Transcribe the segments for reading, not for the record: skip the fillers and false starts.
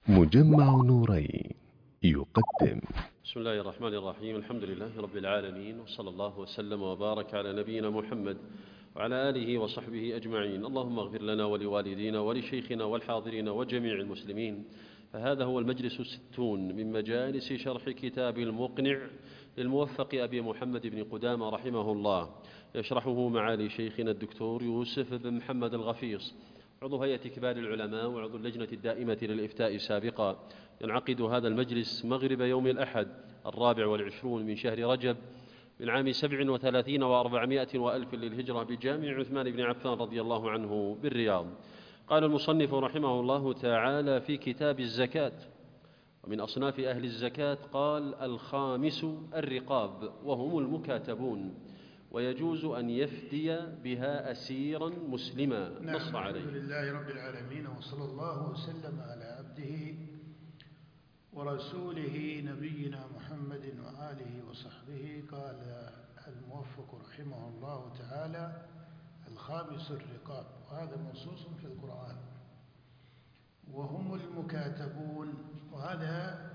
مجمع نورين يقدم. بسم الله الرحمن الرحيم. الحمد لله رب العالمين، وصلى الله وسلم وبارك على نبينا محمد وعلى آله وصحبه أجمعين. اللهم اغفر لنا ولوالدينا ولشيخنا والحاضرين وجميع المسلمين. فهذا هو المجلس 60 من مجالس شرح كتاب المقنع للموفق أبي محمد بن قدامة رحمه الله، يشرحه معالي شيخنا الدكتور يوسف بن محمد الغفيص، عضو هيئة كبار العلماء وعضو اللجنة الدائمة للإفتاء سابقا. ينعقد هذا المجلس مغرب يوم الأحد 24 من شهر رجب من عام 37 و400 وألف للهجرة بجامع عثمان بن عفان رضي الله عنه بالرياض. قال المصنف رحمه الله تعالى في كتاب الزكاة: ومن أصناف أهل الزكاة قال: الخامس الرقاب وهم المكاتبون، ويجوز أن يفدي بها أسيرا مسلما. نص عليه. الحمد لله رب العالمين، وصلى الله وسلم على عبده ورسوله نبينا محمد وآله وصحبه. قال الموفق رحمه الله تعالى: الخامس الرقاب، وهذا منصوص في القرآن، وهم المكاتبون، وهذا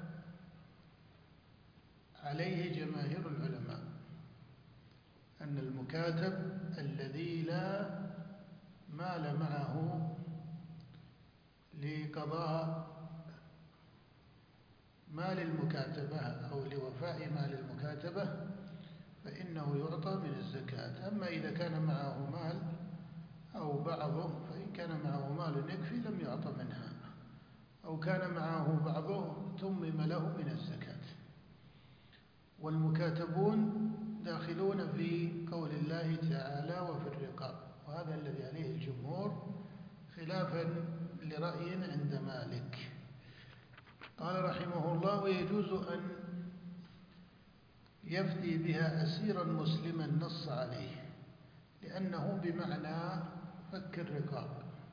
عليه جماهير العلماء، أن المكاتب الذي لا مال معه لقضاء مال المكاتبة أو لوفاء مال المكاتبة فإنه يعطى من الزكاة. أما إذا كان معه مال أو بعضه، فإن كان معه مال يكفي لم يعطى منها، أو كان معه بعضه تمم له من الزكاة. والمكاتبون داخلون في قول الله تعالى: وفي الرقاب، وهذا الذي عليه الجمهور خلافا لرأي عند مالك. قال رحمه الله: ويجوز أن يفدي بها أسيرا مسلما، نص عليه، لأنه بمعنى فك الرقاب،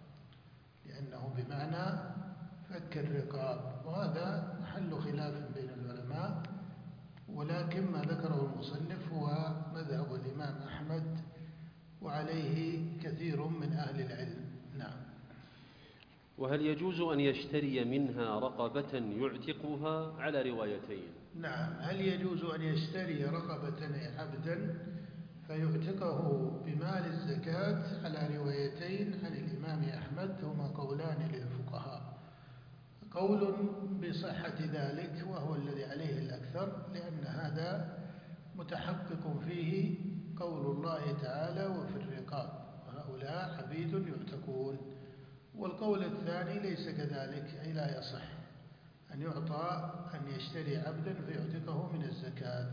وهذا محل خلاف بين العلماء، ولكن ما ذكره المصنف هو مذهب الإمام أحمد، وعليه كثير من أهل العلم. نعم. وهل يجوز أن يشتري منها رقبة يعتقها؟ على روايتين. نعم، هل يجوز أن يشتري رقبة عبدا فيعتقه بمال الزكاة؟ على روايتين عن الإمام أحمد، هما قولان للفقهاء. قول بصحة ذلك وهو الذي عليه الأكثر، لأن هذا متحقق فيه قول الله تعالى: وفي الرقاب، وهؤلاء عبيد يعتقون. والقول الثاني ليس كذلك، أي لا يصح أن يعطى أن يشتري عبدا فيعتقه من الزكاة،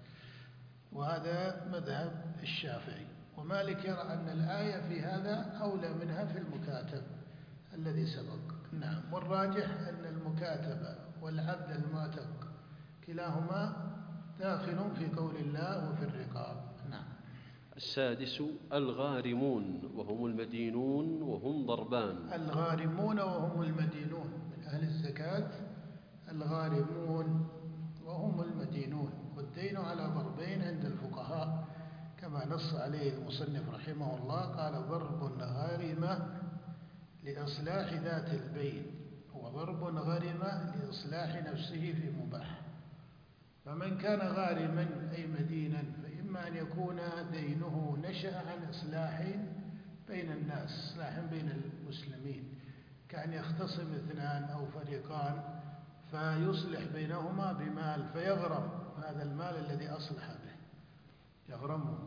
وهذا مذهب الشافعي. ومالك يرى أن الآية في هذا أولى منها في المكاتب الذي سبق. نعم. والراجح أن المكاتبة والعبد المعتق كلاهما داخل في قول الله: وفي الرقاب. نعم. السادس الغارمون وهم المدينون وهم ضربان. الغارمون وهم المدينون من أهل الزكاة، الغارمون وهم المدينون، والدين على ضربين عند الفقهاء كما نص عليه المصنف رحمه الله. قال: ضرب غارمة لإصلاح ذات البين، وضرب غرم لإصلاح نفسه في مباح. فمن كان غارما أي مدينا، فإما أن يكون دينه نشأ عن إصلاح بين الناس، إصلاح بين المسلمين، كأن يختصم اثنان أو فريقان فيصلح بينهما بمال فيغرم هذا المال الذي أصلح به، يغرمه،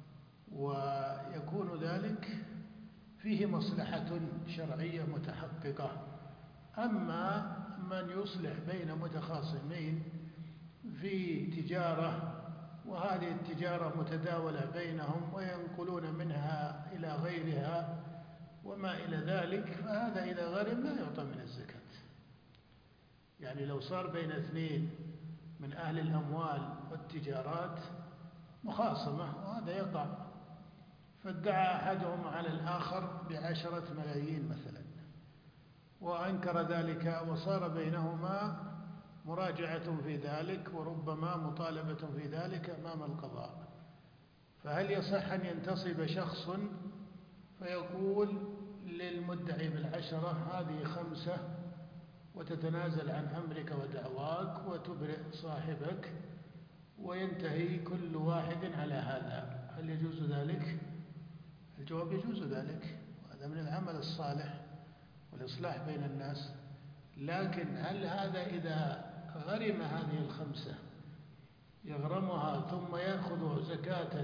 ويكون ذلك فيه مصلحة شرعية متحققة. أما من يصلح بين متخاصمين في تجارة، وهذه التجارة متداولة بينهم وينقلون منها إلى غيرها وما إلى ذلك، فهذا إذا غرم لا يعطى من الزكاة. يعني لو صار بين اثنين من أهل الأموال والتجارات مخاصمة، وهذا يقع، فادعى أحدهم على الآخر ب10 ملايين مثلا، وأنكر ذلك، وصار بينهما مراجعة في ذلك، وربما مطالبة في ذلك أمام القضاء. فهل يصح أن ينتصب شخص فيقول للمدعي ب10 هذه 5 وتتنازل عن أمرك ودعواك وتبرئ صاحبك وينتهي كل واحد على هذا. هل يجوز ذلك؟ الجواب يجوز ذلك، وهذا من العمل الصالح والإصلاح بين الناس. لكن هل هذا إذا غرم هذه الخمسة يغرمها ثم يأخذ زكاة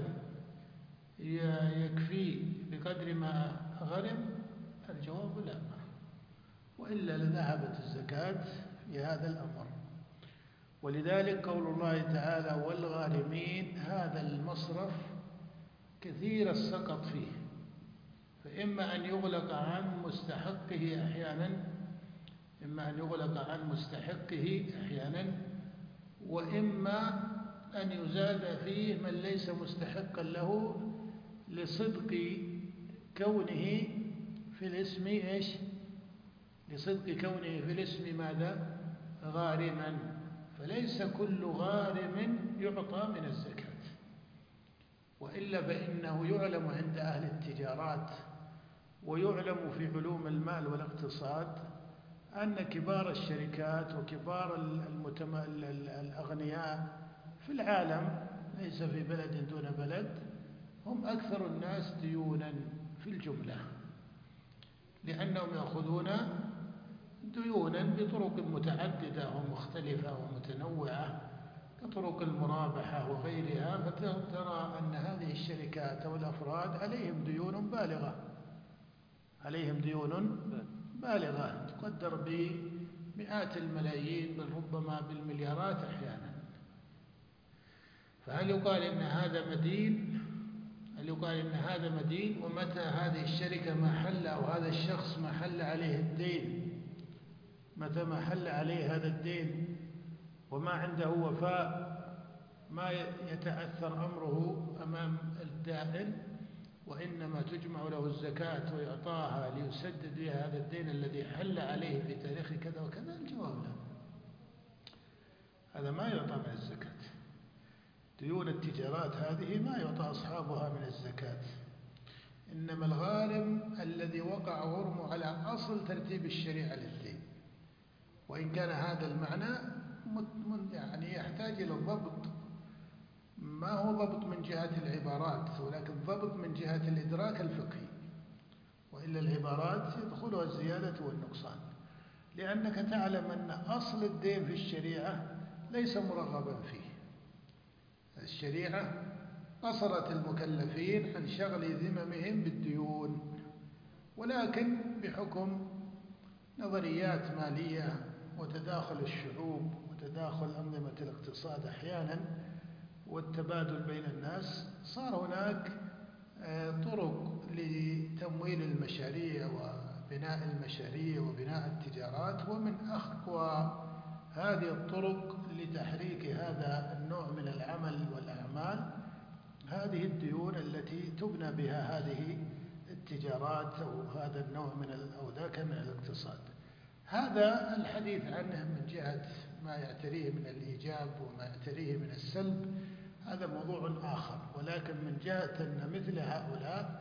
يكفي بقدر ما غرم؟ الجواب لا، وإلا لذهبت الزكاة في هذا الأمر. ولذلك قول الله تعالى والغارمين، هذا المصرف كثير السقط فيه، فإما أن يغلق عن مستحقه أحيانا، وإما أن يزاد فيه من ليس مستحقا له لصدق كونه في الاسم ماذا؟ غارما. فليس كل غارم يعطى من الزكاة، وإلا فإنه يعلم عند أهل التجارات ويعلم في علوم المال والاقتصاد أن كبار الشركات وكبار الأغنياء في العالم، ليس في بلد دون بلد، هم أكثر الناس ديونا في الجملة، لأنهم يأخذون ديونا بطرق متعددة ومختلفة ومتنوعة كطرق المرابحة وغيرها. فترى أن هذه الشركات أو الأفراد عليهم ديون بالغة تقدر بمئات الملايين، بل ربما بالمليارات أحيانا. فهل يقال إن هذا مدين؟ ومتى هذه الشركة ما حل أو هذا الشخص ما حل عليه الدين؟ متى ما حل عليه هذا الدين وما عنده وفاء ما يتأثر أمره أمام الدائن، وإنما تجمع له الزكاة ويعطاها ليسدد بها هذا الدين الذي حل عليه في تاريخ كذا وكذا. الجواب لا، هذا ما يعطى من الزكاة. ديون التجارات هذه ما يعطى أصحابها من الزكاة، إنما الغارم الذي وقع غرمه على أصل ترتيب الشريعة للدين. وإن كان هذا المعنى يعني يحتاج إلى الضبط، ما هو ضبط من جهة العبارات، ولكن ضبط من جهة الإدراك الفقهي، وإلا العبارات يدخلها الزيادة والنقصان. لأنك تعلم أن أصل الدين في الشريعة ليس مرغبا فيه. الشريعة قصرت المكلفين عن شغل ذممهم بالديون، ولكن بحكم نظريات مالية وتداخل الشعوب وتداخل أنظمة الاقتصاد أحيانا والتبادل بين الناس، صار هناك طرق لتمويل المشاريع وبناء المشاريع وبناء التجارات. ومن أقوى هذه الطرق لتحريك هذا النوع من العمل والأعمال هذه الديون التي تبنى بها هذه التجارات أو هذا النوع أو ذاك من الاقتصاد. هذا الحديث عنه من جهة ما يعتريه من الإيجاب وما يعتريه من السلب هذا موضوع آخر. ولكن من جهة أن مثل هؤلاء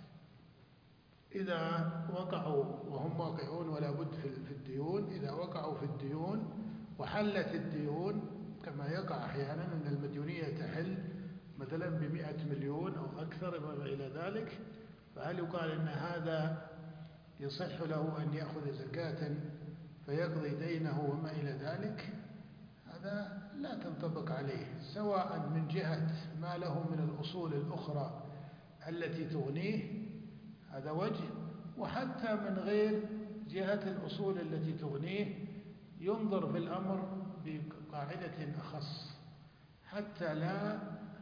إذا وقعوا وهم واقعون ولا بد في الديون، إذا وقعوا في الديون وحلت الديون كما يقع أحيانا أن المديونية تحل مثلا ب100 مليون أو أكثر وما إلى ذلك، فهل يقال أن هذا يصح له أن يأخذ زكاة فيقضي دينه وما إلى ذلك؟ هذا لا تنطبق عليه، سواء من جهة ما له من الأصول الأخرى التي تغنيه، هذا وجه، وحتى من غير جهة الأصول التي تغنيه ينظر في الأمر بقاعدة أخص حتى لا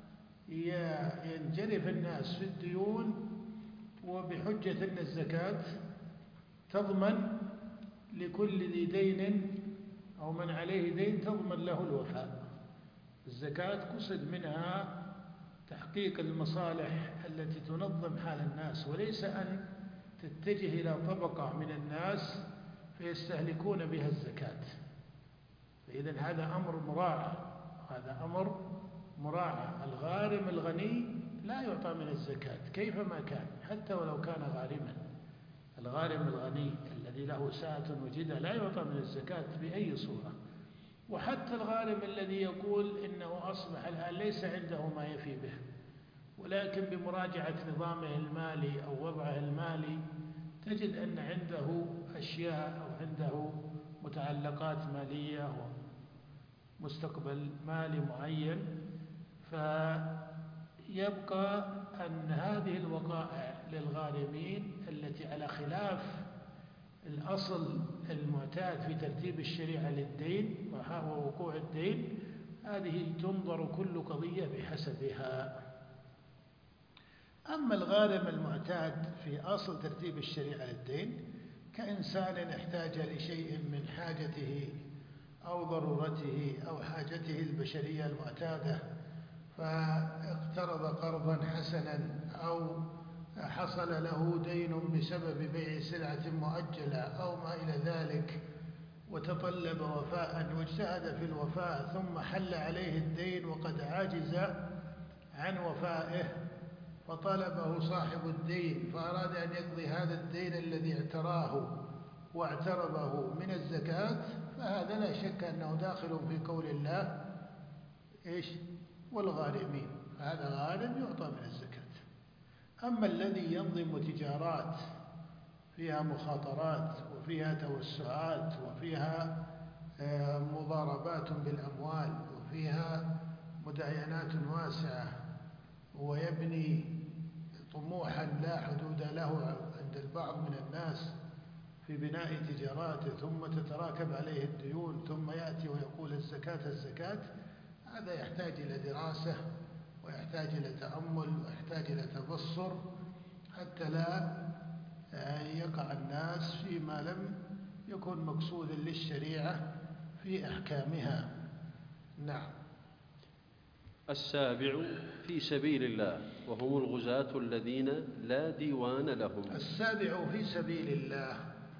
ينجرف الناس في الديون وبحجة أن الزكاة تضمن لكل ذي دين أو من عليه دين تضمن له الوفاء. الزكاة قصد منها تحقيق المصالح التي تنظم حال الناس، وليس أن تتجه إلى طبقة من الناس فيستهلكون بها الزكاة. فإذا هذا أمر مراعى. الغارم الغني لا يعطى من الزكاة كيفما كان حتى ولو كان غارما. الغارم الغني الذي له ساعة وجدة لا يعطى من الزكاة بأي صورة. وحتى الغارم الذي يقول إنه أصبح الآن ليس عنده ما يفي به، ولكن بمراجعة نظامه المالي أو وضعه المالي تجد أن عنده أشياء أو عنده متعلقات مالية ومستقبل مالي معين، فيبقى أن هذه الوقائع للغارمين التي على خلاف الأصل المعتاد في ترتيب الشريعة للدين ووقوع الدين، هذه تنظر كل قضية بحسبها. أما الغارم المعتاد في أصل ترتيب الشريعة للدين كإنسان احتاج لشيء من حاجته أو ضرورته أو حاجته البشرية المعتادة، فاقترض قرضا حسنا أو حصل له دين بسبب بيع سلعة مؤجلة أو ما إلى ذلك، وتطلب وفاء واجتهد في الوفاء ثم حل عليه الدين وقد عجز عن وفائه، فطلبه صاحب الدين فأراد أن يقضي هذا الدين الذي اعتراه واعترضه من الزكاة، فهذا لا شك أنه داخل في قول الله إيش؟ والغارمين، فهذا غارم يعطى من الزكاة. أما الذي ينظم تجارات فيها مخاطرات وفيها توسعات وفيها مضاربات بالأموال وفيها مداينات واسعة ويبني طموحا لا حدود له عند البعض من الناس في بناء تجاراته ثم تتراكب عليه الديون ثم يأتي ويقول الزكاة الزكاة، هذا يحتاج إلى دراسة ويحتاج إلى تأمل ويحتاج إلى تبصر حتى لا يقع الناس فيما لم يكن مقصودا للشريعة في أحكامها. نعم. السابع في سبيل الله وهم الغزاة الذين لا ديوان لهم. السابع في سبيل الله،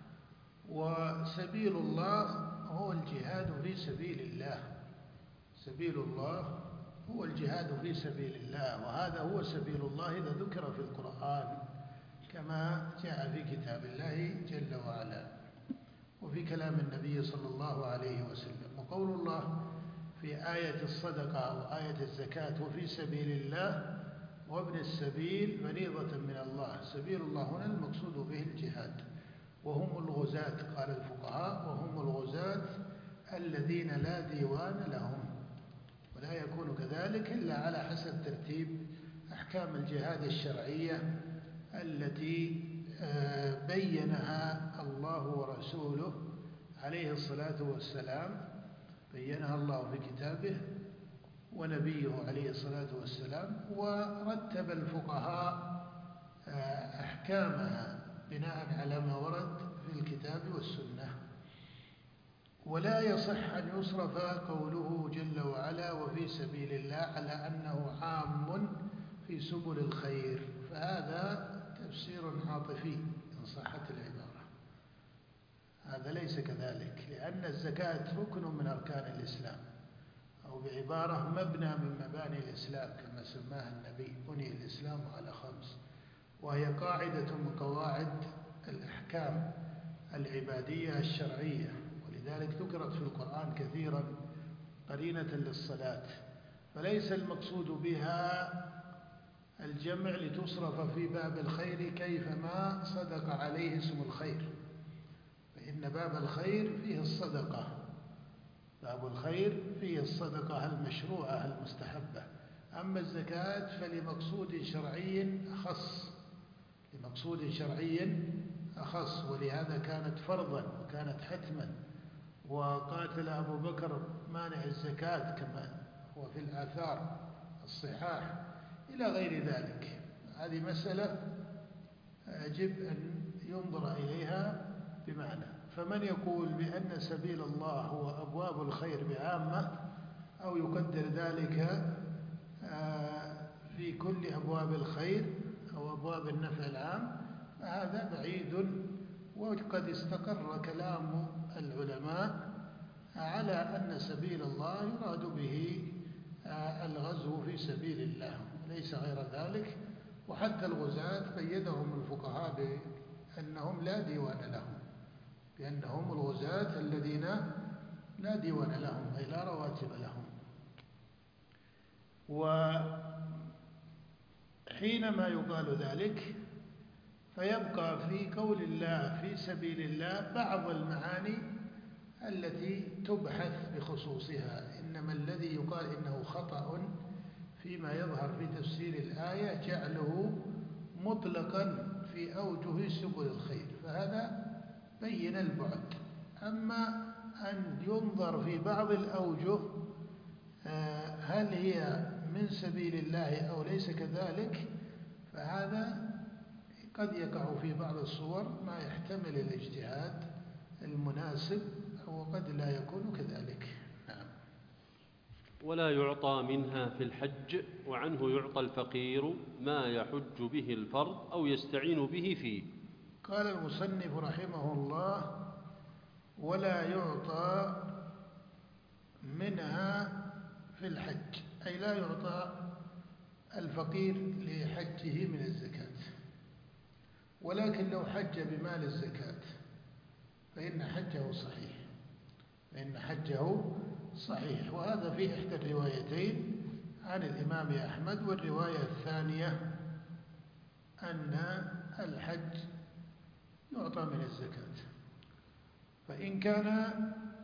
وسبيل الله هو الجهاد في سبيل الله. سبيل الله هو الجهاد في سبيل الله، وهذا هو سبيل الله إذا ذكر في القرآن كما جاء في كتاب الله جل وعلا وفي كلام النبي صلى الله عليه وسلم. وقول الله في آية الصدقة أو آية الزكاة وفي سبيل الله وابن السبيل فريضة من الله. سبيل الله هنا المقصود به الجهاد، وهم الغزاة قال الفقهاء، وهم الغزاة الذين لا ديوان لهم، ولا يكون كذلك إلا على حسب ترتيب أحكام الجهاد الشرعية التي بينها الله ورسوله عليه الصلاة والسلام، بينها الله في كتابه ونبيه عليه الصلاة والسلام، ورتب الفقهاء أحكامها بناء على ما ورد في الكتاب والسنة. ولا يصح أن يصرف قوله جل وعلا وفي سبيل الله على أنه عام في سبل الخير، فهذا تفسير عاطفي إن صحت العبارة. هذا ليس كذلك، لأن الزكاة ركن من أركان الإسلام، أو بعبارة مبنى من مباني الإسلام كما سماها النبي، بني الإسلام على 5، وهي قاعدة من قواعد الأحكام العبادية الشرعية، ولذلك ذكرت في القرآن كثيرا قرينة للصلاة. فليس المقصود بها الجمع لتصرف في باب الخير كيفما صدق عليه اسم الخير، فإن باب الخير فيه الصدقة، باب الخير فيه الصدقة المشروعة المستحبة. أما الزكاة فلمقصود شرعي أخص، لمقصود شرعي أخص، ولهذا كانت فرضا وكانت حتما، وقاتل أبو بكر مانع الزكاة كما هو في الآثار الصحاح إلى غير ذلك. هذه مسألة يجب أن ينظر إليها بمعنى. فمن يقول بأن سبيل الله هو أبواب الخير بعامة أو يقدر ذلك في كل أبواب الخير أو أبواب النفع العام، فهذا بعيد. وقد استقر كلام العلماء على أن سبيل الله يراد به الغزو في سبيل الله ليس غير ذلك. وحتى الغزاة قيدهم الفقهاء بأنهم لا ديوان لهم، بأنهم الغزاة الذين لا ديوان لهم أي لا رواتب لهم. وحينما يقال ذلك فيبقى في قول الله في سبيل الله بعض المعاني التي تبحث بخصوصها، إنما الذي يقال إنه خطأ فيما يظهر في تفسير الآية جعله مطلقا في أوجه سبل الخير، فهذا بين البعد. أما أن ينظر في بعض الأوجه هل هي من سبيل الله أو ليس كذلك، فهذا قد يقع في بعض الصور ما يحتمل الاجتهاد المناسب وقد لا يكون كذلك. نعم. ولا يعطى منها في الحج، وعنه يعطى الفقير ما يحج به الفرد أو يستعين به فيه. قال المصنف رحمه الله: ولا يعطى منها في الحج، أي لا يعطى الفقير لحجه من الزكاة، ولكن لو حج بمال الزكاة فإن حجه صحيح. وهذا في إحدى الروايتين عن الإمام أحمد، والرواية الثانية أن الحج يعطى من الزكاة. فإن كان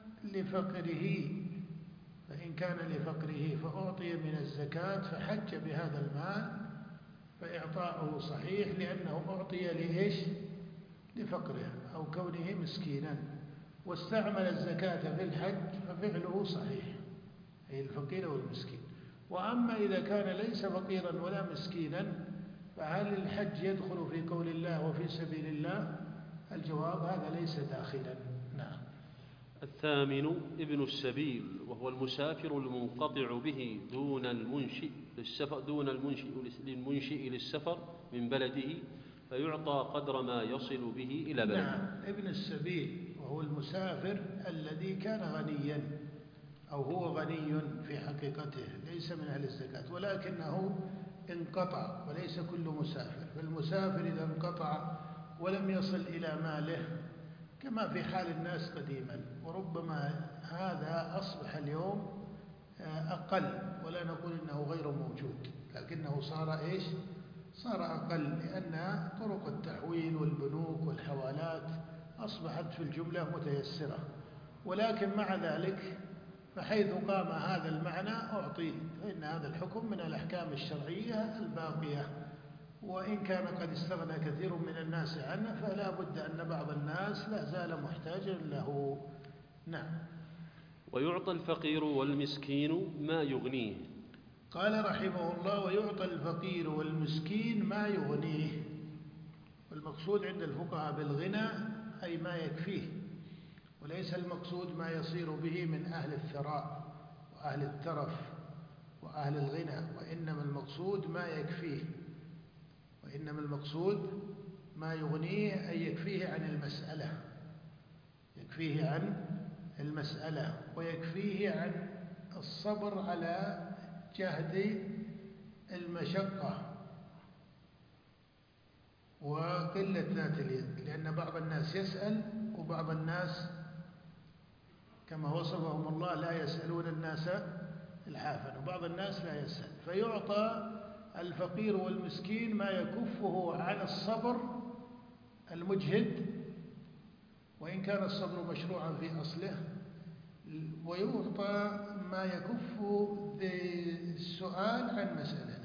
لفقره فأعطي من الزكاة فحج بهذا المال فإعطاؤه صحيح، لأنه أعطي لإيش؟ لفقره أو كونه مسكينا، واستعمل الزكاة في الحج ففعله صحيح، أي الفقير والمسكين. وأما إذا كان ليس فقيرا ولا مسكينا فهل الحج يدخل في قول الله وفي سبيل الله؟ الجواب هذا ليس داخلا. نعم. الثامن ابن السبيل، وهو المسافر المنقطع به دون المنشئ للسفر من بلده، فيعطى قدر ما يصل به إلى بلده. نعم، ابن السبيل وهو المسافر الذي كان غنيا أو هو غني في حقيقته ليس من أهل الزكاة، ولكنه انقطع، وليس كل مسافر. فالمسافر إذا انقطع ولم يصل إلى ماله كما في حال الناس قديما، وربما هذا أصبح اليوم أقل، ولا نقول إنه غير موجود، لكنه صار إيش؟ صار أقل، لأن طرق التحويل والبنوك والحوالات أصبحت في الجملة متيسرة. ولكن مع ذلك فحيث قام هذا المعنى أعطي، فإن هذا الحكم من الأحكام الشرعية الباقية، وإن كان قد استغنى كثير من الناس عنه فلا بد أن بعض الناس لا زال محتاجا له. نعم. ويعطى الفقير والمسكين ما يغنيه. قال رحمه الله: ويعطى الفقير والمسكين ما يغنيه. والمقصود عند الفقهاء بالغنى أي ما يكفيه، وليس المقصود ما يصير به من أهل الثراء وأهل الترف وأهل الغنى، وإنما المقصود ما يكفيه، وإنما المقصود ما يغنيه أي يكفيه عن المسألة، ويكفيه عن الصبر على جهد المشقة وقلة ذات اليد، لأن بعض الناس يسأل وبعض الناس كما وصفهم الله لا يسألون الناس إلحافا، وبعض الناس لا يسأل. فيعطى الفقير والمسكين ما يكفه عن الصبر المجهد، وإن كان الصبر مشروعا في أصله، ويعطى ما يكف بالسؤال عن مسألته.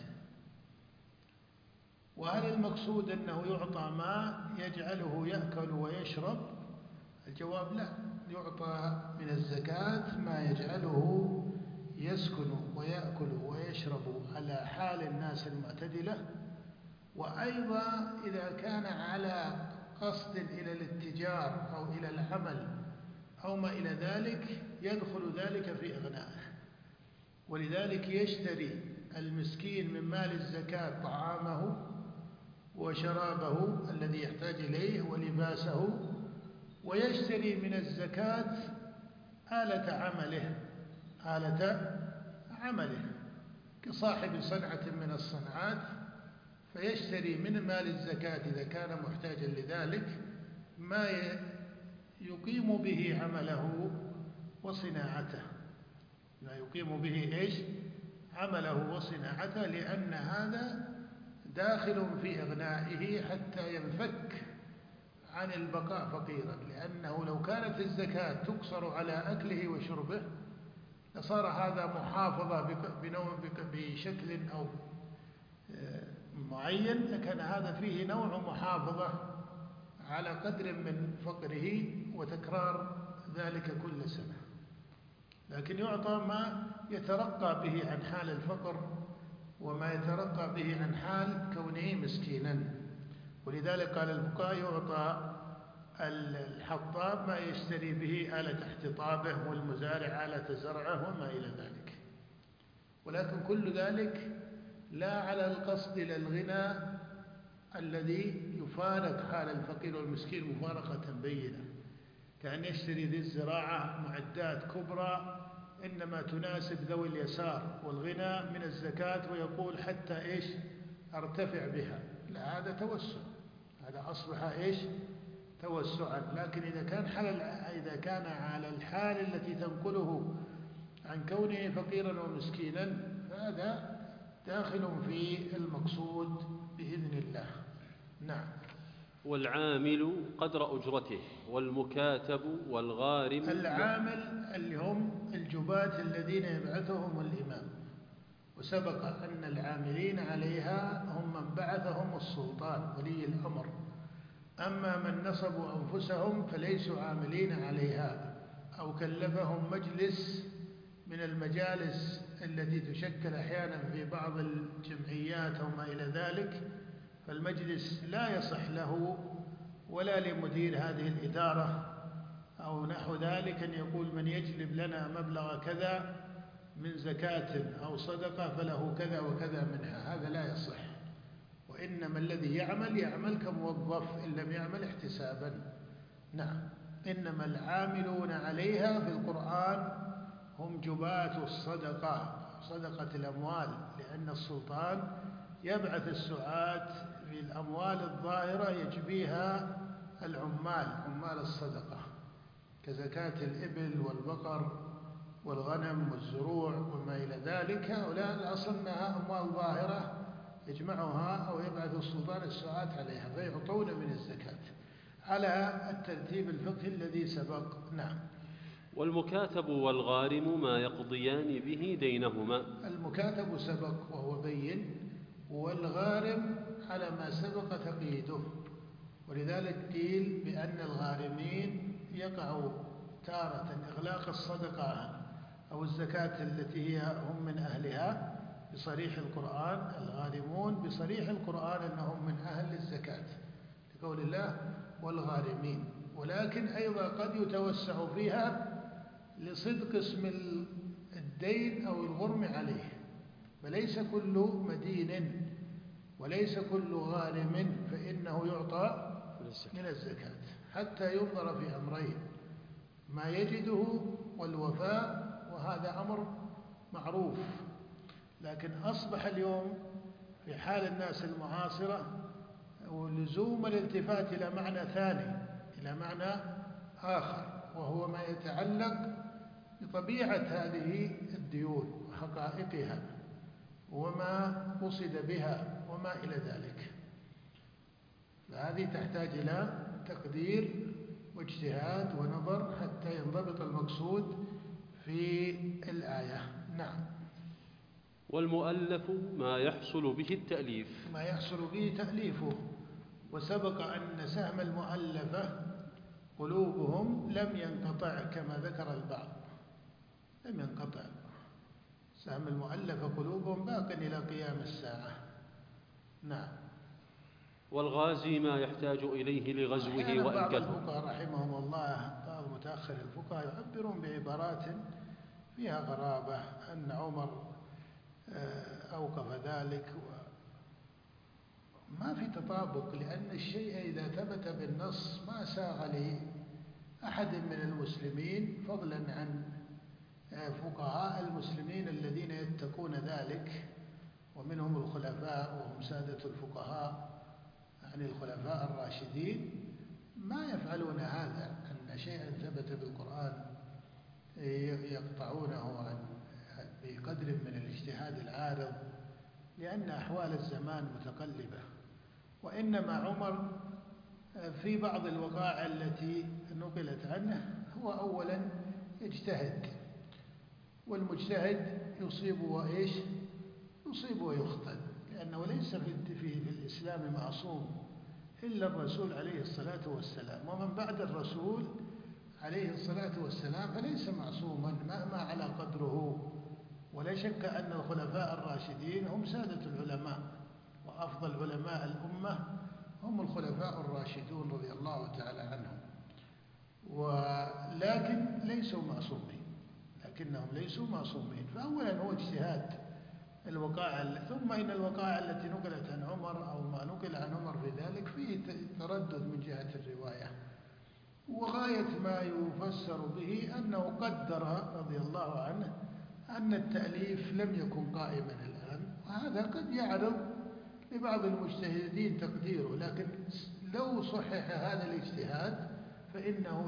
وهل المقصود أنه يعطى ما يجعله يأكل ويشرب؟ الجواب لا، يعطى من الزكاة ما يجعله يسكن ويأكل ويشرب على حال الناس المعتدلة، وأيضا إذا كان على قصد إلى الاتجار أو إلى العمل أو ما إلى ذلك يدخل ذلك في إغنائه. ولذلك يشتري المسكين من مال الزكاة طعامه وشرابه الذي يحتاج إليه ولباسه، ويشتري من الزكاة آلة عمله كصاحب صنعة من الصنعات، فيشتري من مال الزكاة إذا كان محتاجا لذلك ما يقيم به عمله وصناعته، ما يقيم به إيش؟ عمله وصناعته، لأن هذا داخل في إغنائه حتى ينفك عن البقاء فقيرا، لأنه لو كانت الزكاة تقصر على أكله وشربه لصار هذا محافظة بشكل أو معين، لكن هذا فيه نوع محافظة على قدر من فقره وتكرار ذلك كل سنة، لكن يعطى ما يترقى به عن حال الفقر وما يترقى به عن حال كونه مسكينا. ولذلك قال الفقهاء يعطى الحطاب ما يشتري به آلة احتطابه، والمزارع آلة زرعه وما إلى ذلك، ولكن كل ذلك لا على القصد إلى الغنى الذي يفارق حال الفقير والمسكين مفارقة بينة، كأن يشتري ذي الزراعة معدات كبرى إنما تناسب ذوي اليسار والغنى من الزكاة، ويقول حتى إيش أرتفع بها. لا، هذا توسع، هذا أصبح إيش توسعا. لكن إذا كان على الحال التي تنقله عن كونه فقيرا ومسكينا فهذا داخل في المقصود بإذن الله. نعم. والعامل قدر أجرته، والمكاتب والغارم. العامل اللي هم الجباة الذين يبعثهم الإمام، وسبق أن العاملين عليها هم من بعثهم السلطان ولي الأمر، أما من نصبوا أنفسهم فليسوا عاملين عليها أو كلفهم مجلس من المجالس التي تشكل أحيانا في بعض الجمعيات أو ما إلى ذلك، فالمجلس لا يصح له ولا لمدير هذه الإدارة أو نحو ذلك أن يقول من يجلب لنا مبلغ كذا من زكاة أو صدقة فله كذا وكذا منها، هذا لا يصح. وإنما الذي يعمل كموظف إن لم يعمل احتسابا. نعم. إنما العاملون عليها في القرآن هم جباة الصدقة، صدقة الأموال، لأن السلطان يبعث السعاة في الأموال الظاهرة يجبيها العمال، عمال الصدقة، كزكاة الإبل والبقر والغنم والزروع وما إلى ذلك. هؤلاء الأصل أنها أموال ظاهرة يجمعها أو يبعث السلطان السعاة عليها فيعطون من الزكاة على الترتيب الفقهي الذي سبق. نعم. والمكاتب والغارم ما يقضيان به دينهما. المكاتب سبق وهو بين، والغارم على ما سبق تقييده، ولذلك قيل بأن الغارمين يقع تارة إغلاق الصدقة أو الزكاة التي هم من أهلها بصريح القرآن، الغارمون بصريح القرآن أنهم من أهل الزكاة لقول الله والغارمين، ولكن أيضا قد يتوسع فيها لصدق اسم الدين أو الغرم عليه، فليس كل مدين وليس كل غارم فإنه يعطى من الزكاة، حتى ينظر في أمرين: ما يجده والوفاء، وهذا أمر معروف. لكن أصبح اليوم في حال الناس المعاصرة ولزوم الالتفات إلى معنى ثاني، إلى معنى آخر، وهو ما يتعلق بطبيعة هذه الديون وحقائقها وما قصد بها وما إلى ذلك، فهذه تحتاج إلى تقدير واجتهاد ونظر حتى ينضبط المقصود في الآية. نعم. والمؤلف ما يحصل به التأليف. ما يحصل به تأليفه، وسبق أن سهم المؤلفة قلوبهم لم ينقطع كما ذكر البعض، لم ينقطع سهم المؤلفة قلوبهم باق إلى قيام الساعة. نعم. والغازي ما يحتاج إليه لغزوه وإن بعض كان. الفقهاء رحمهم الله، بعض متأخر الفقهاء يعبرون بعبارات فيها غرابة، أن عمر أوقف ذلك، ما في تطابق، لأن الشيء إذا ثبت بالنص ما ساغ لأحد من المسلمين، فضلا عن فقهاء المسلمين الذين يتقون ذلك، ومنهم الخلفاء وهم سادة الفقهاء، يعني الخلفاء الراشدين، ما يفعلون هذا، أن أن شيئا ثبت بالقرآن يقطعونه بقدر من الاجتهاد العارض، لأن أحوال الزمان متقلبة. وإنما عمر في بعض الوقائع التي نقلت عنه هو أولا يجتهد، والمجتهد يصيب وإيش؟ يصيب ويخطئ، لأنه ليس في الإسلام معصوم إلا الرسول عليه الصلاة والسلام، ومن بعد الرسول عليه الصلاة والسلام فليس معصوما مهما على قدره. ولا شك أن الخلفاء الراشدين هم سادة العلماء، وأفضل علماء الأمة هم الخلفاء الراشدون رضي الله تعالى عنهم، ولكن ليسوا معصومين، لكنهم ليسوا معصومين. فأولا هو اجتهاد الوقائع، ثم إن الوقائع التي نقلت عن عمر أو ما نقل عن عمر في ذلك فيه تردد من جهة الرواية. وغاية ما يفسر به أنه قدر رضي الله عنه أن التأليف لم يكن قائما الآن، وهذا قد يعرض لبعض المجتهدين تقديره، لكن لو صحح هذا الاجتهاد فإنه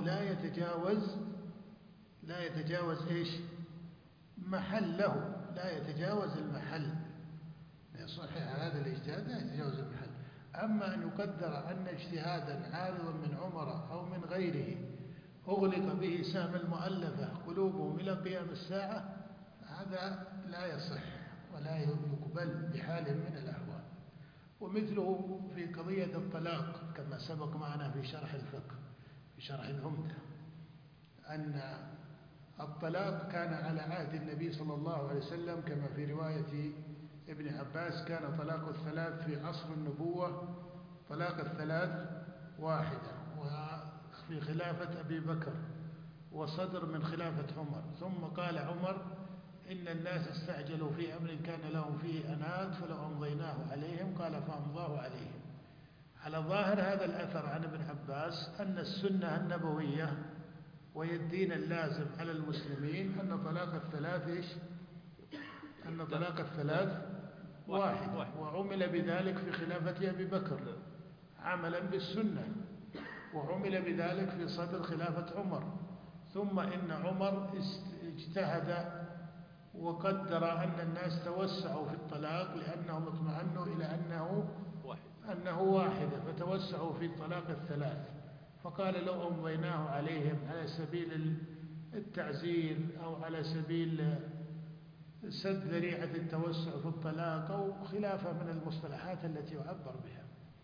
لا يتجاوز إيش؟ محله، لا يتجاوز المحل. يصحح هذا الاجتهاد لا يتجاوز المحل. أما أن يقدر أن اجتهادا عارضا من عمر أو من غيره أغلق به سهم المؤلفة قلوبهم إلى قيام الساعة، هذا لا يصح ولا يقبل بحال من الأحوال. ومثله في قضية الطلاق كما سبق معنا في شرح الفقه في شرح العمدة، أن الطلاق كان على عهد النبي صلى الله عليه وسلم كما في رواية ابن عباس: كان طلاق الثلاث في عصر النبوة طلاق الثلاث واحدة، وفي خلافة أبي بكر، وصدر من خلافة عمر. ثم قال عمر: إن الناس استعجلوا في أمر كان لهم فيه أنات فلو أمضيناه عليهم، قال فأمضاه عليهم. على ظاهر هذا الأثر عن ابن عباس أن السنة النبوية وهي الدين اللازم على المسلمين أن طلاق الثلاث إيش؟ أن طلاق الثلاث واحد، وعمل بذلك في خلافة أبي بكر عملا بالسنة، وعمل بذلك في صدر خلافة عمر. ثم إن عمر اجتهد وقدر أن الناس توسعوا في الطلاق لأنهم اطمأنوا إلى أنه واحدة، فتوسعوا في طلاق الثلاث، فقال: لو أمضيناه عليهم على سبيل التعزير أو على سبيل سد ذريعة التوسع في الطلاق أو خلافة من المصطلحات التي يعبر بها.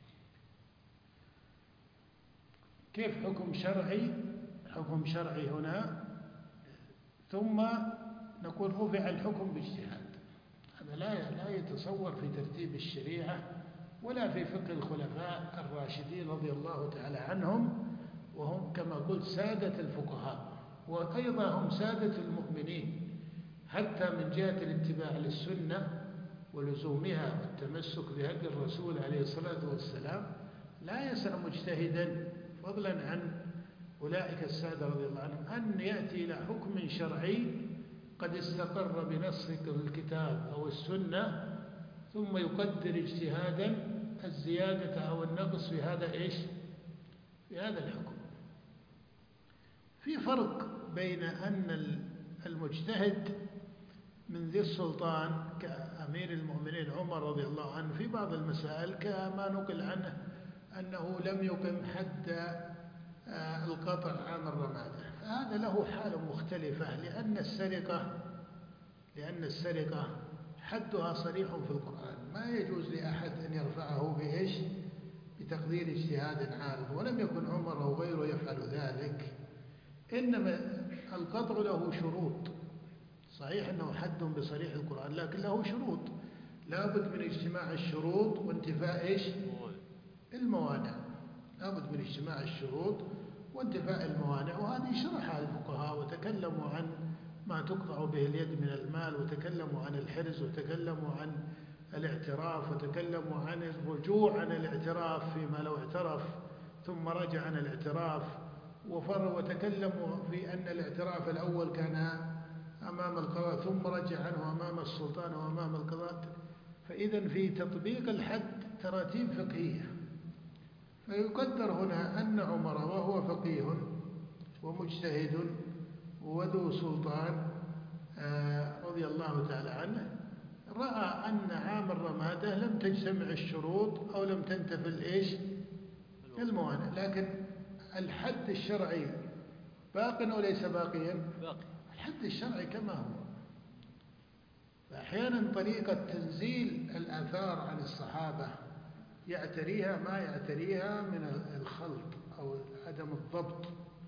كيف حكم شرعي هنا؟ ثم نقول رفع الحكم باجتهاد. هذا لا يتصور في ترتيب الشريعة ولا في فقه الخلفاء الراشدين رضي الله تعالى عنهم، وهم كما قلت سادة الفقهاء، وأيضا هم سادة المؤمنين، حتى من جهة الاتباع للسنة ولزومها والتمسك بهدي الرسول عليه الصلاة والسلام. لا يسع مجتهدا فضلا عن أولئك السادة رضي الله عنهم أن يأتي إلى حكم شرعي قد استقر بنص الكتاب أو السنة ثم يقدر اجتهادا الزيادة أو النقص في هذا إيش؟ في هذا الحكم. في فرق بين أن المجتهد من ذي السلطان كأمير المؤمنين عمر رضي الله عنه في بعض المسائل كما نقل عنه أنه لم يقم حد القطع عام الرمادة، فهذا له حال مختلفة، لأن السرقة حدها صريح في القرآن، ما يجوز لأحد أن يرفعه بإيش؟ بتقدير اجتهاد عارض، ولم يكن عمر أو غيره يفعل ذلك. إنما القطع له شروط، صحيح أنه حد بصريح القرآن لكن له شروط، لابد من اجتماع الشروط وانتفاء إيش؟ الموانع. لابد من اجتماع الشروط وانتفاء الموانع، وهذه شرحها الفقهاء وتكلموا عن ما تقطع به اليد من المال، وتكلموا عن الحرز، وتكلموا عن الاعتراف، وتكلموا عن الرجوع عن الاعتراف فيما لو اعترف ثم رجع عن الاعتراف، وتكلموا في أن الاعتراف الأول كان أمام القضاء ثم رجع عنه أمام السلطان وأمام القضاء. فإذا في تطبيق الحد تراتيب فقهية، فيقدر هنا أن عمر وهو فقيه ومجتهد وذو سلطان رضي الله تعالى عنه، رأى أن عام الرمادة لم تجتمع الشروط أو لم تنتفي الموانع، لكن الحد الشرعي باق أو ليس باقيا؟ الحد الشرعي كما هو. فأحيانا طريقة تنزيل الآثار عن الصحابة يعتريها ما يعتريها من الخلط أو عدم الضبط،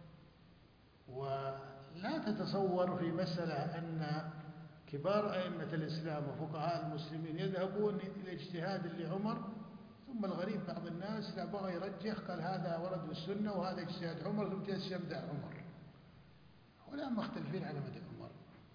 ولا تتصور في مسألة أن كبار أئمة الإسلام وفقهاء المسلمين يذهبون إلى اجتهاد لعمر، ثم الغريب بعض الناس لا بغى يرجح قال هذا ورد بالسنة وهذا اجتهاد عمر، ثم جلس يمدح عمر. ولا مختلفين على مدح عمر،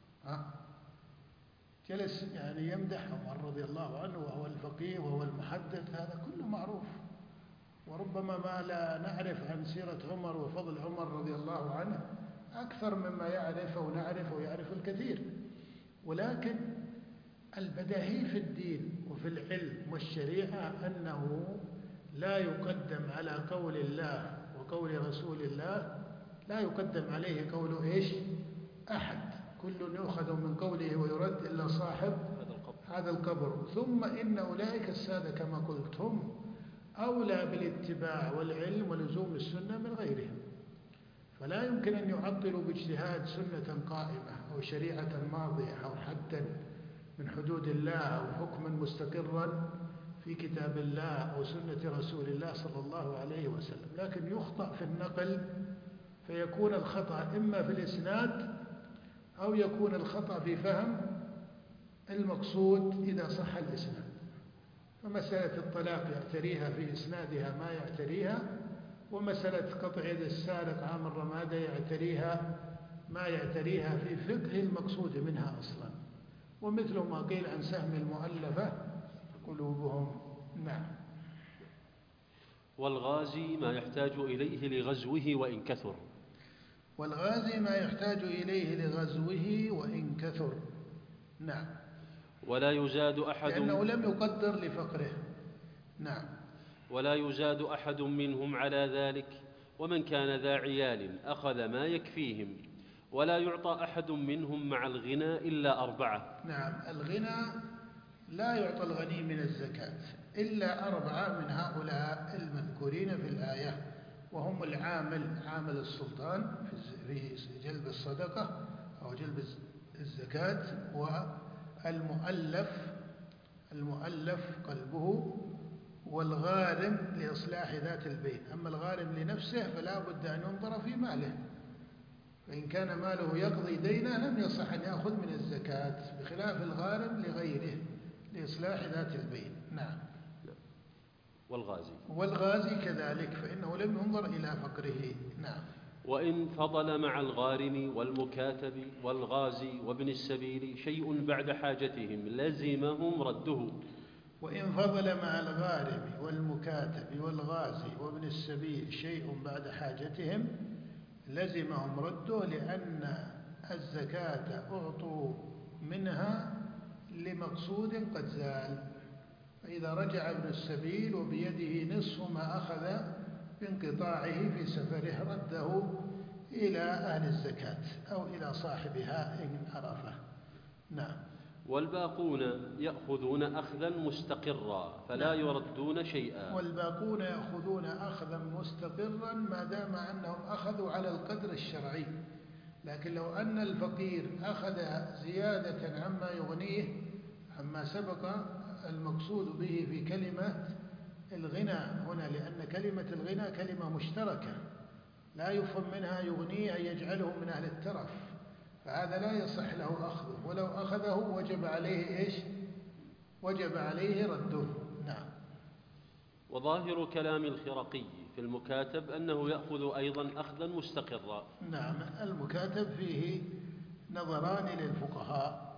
جلس يعني يمدح عمر رضي الله عنه وهو الفقيه وهو المحدث، هذا كله معروف. وربما ما لا نعرف عن سيرة عمر وفضل عمر رضي الله عنه أكثر مما يعرف أو نعرف أو يعرف الكثير. ولكن البداهي في الدين وفي العلم والشريعة أنه لا يقدم على قول الله وقول رسول الله، لا يقدم عليه قول أحد، كل يؤخذ من قوله ويرد إلا صاحب هذا القبر. ثم إن أولئك السادة كما قلت هم أولى بالاتباع والعلم ولزوم السنة من غيرهم، فلا يمكن أن يعطلوا باجتهاد سنة قائمة أو شريعة ماضية أو حدا من حدود الله أو حكما مستقرا في كتاب الله أو سنة رسول الله صلى الله عليه وسلم، لكن يخطأ في النقل فيكون الخطأ إما في الإسناد أو يكون الخطأ في فهم المقصود إذا صح الإسناد. فمسألة الطلاق يعتريها في إسنادها ما يعتريها، ومسألة قطع يد السارق عام الرمادة يعتريها ما يعتريها في فقه المقصود منها أصلا. ومثل ما قيل عن سهم المؤلفة قلوبهم. نعم. والغازي ما يحتاج إليه لغزوه وإن كثر. والغازي ما يحتاج إليه لغزوه وإن كثر. نعم. ولا يزاد أحد، لأنه لم يقدر لفقره. نعم. ولا يزاد أحد منهم على ذلك، ومن كان ذا عيال أخذ ما يكفيهم، ولا يعطى أحد منهم مع الغنى إلا 4. نعم. الغنى لا يعطى الغني من الزكاة إلا 4 من هؤلاء المذكورين في الآية، وهم عامل السلطان في جلب الصدقة أو جلب الزكاة، والمؤلف قلبه، والغارم لإصلاح ذات البين. أما الغارم لنفسه فلا بد أن ينظر في ماله، فإن كان ماله يقضي دينه لم يصح أن يأخذ من الزكاة، بخلاف الغارم لغيره لإصلاح ذات البين. نعم. والغازي كذلك، فإنه لم ينظر إلى فقره. نعم. وإن فضل مع الغارم والمكاتب والغازي وابن السبيل شيء بعد حاجتهم لزمهم رده. وإن فضل مع الغارم والمكاتب والغازي وابن السبيل شيء بعد حاجتهم لزمهم رده، لأن الزكاة أعطوا منها لمقصود قد زال. فإذا رجع ابن السبيل وبيده نصف ما أخذ بانقطاعه في سفره رده إلى أهل الزكاة أو إلى صاحبها إن عرفه. نعم. والباقون يأخذون أخذا مستقرا فلا يردون شيئا. والباقون يأخذون أخذا مستقرا ما دام أنهم أخذوا على القدر الشرعي. لكن لو أن الفقير أخذ زيادة عما يغنيه عما سبق المقصود به في كلمة الغنى هنا، لأن كلمة الغنى كلمة مشتركة لا يفهم منها يغنيه أن يجعله من أهل الترف، فهذا لا يصح له أخذه، ولو أخذه وجب عليه وجب عليه رده. نعم. وظاهر كلام الخرقي في المكاتب أنه يأخذ أيضا أخذا مستقرا. نعم. المكاتب فيه نظران للفقهاء،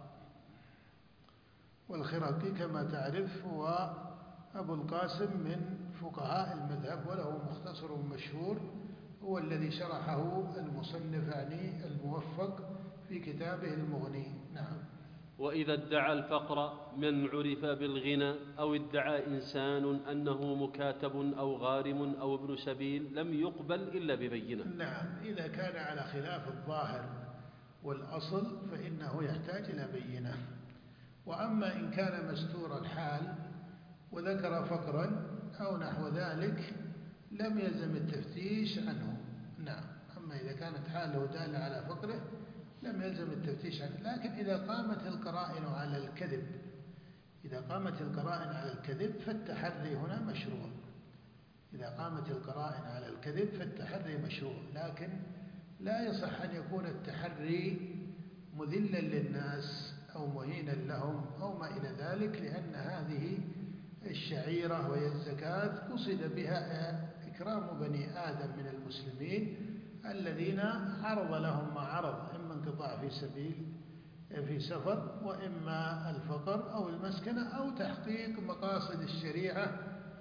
والخرقي كما تعرف هو أبو القاسم من فقهاء المذهب، وله مختصر مشهور هو الذي شرحه المصنف يعني الموفق في كتابه المغني. نعم. وإذا ادعى الفقر من عرف بالغنى أو ادعى إنسان أنه مكاتب أو غارم أو ابن سبيل لم يقبل إلا ببينة. نعم، إذا كان على خلاف الظاهر والأصل فإنه يحتاج إلى بينة. وأما إن كان مستور الحال وذكر فقرا أو نحو ذلك لم يلزم التفتيش عنه. نعم، أما إذا كانت حاله دالة على فقره لم يلزم التفتيش عنه. لكن إذا قامت القرائن على الكذب، إذا قامت القرائن على الكذب فالتحري هنا مشروع. إذا قامت القرائن على الكذب فالتحري مشروع، لكن لا يصح أن يكون التحري مذلا للناس أو مهينا لهم أو ما إلى ذلك، لأن هذه الشعيرة وهي الزكاة قصد بها إكرام بني آدم من المسلمين الذين عرض لهم ما عرض، إما انقطاع في سبيل في سفر، وإما الفقر أو المسكنة أو تحقيق مقاصد الشريعة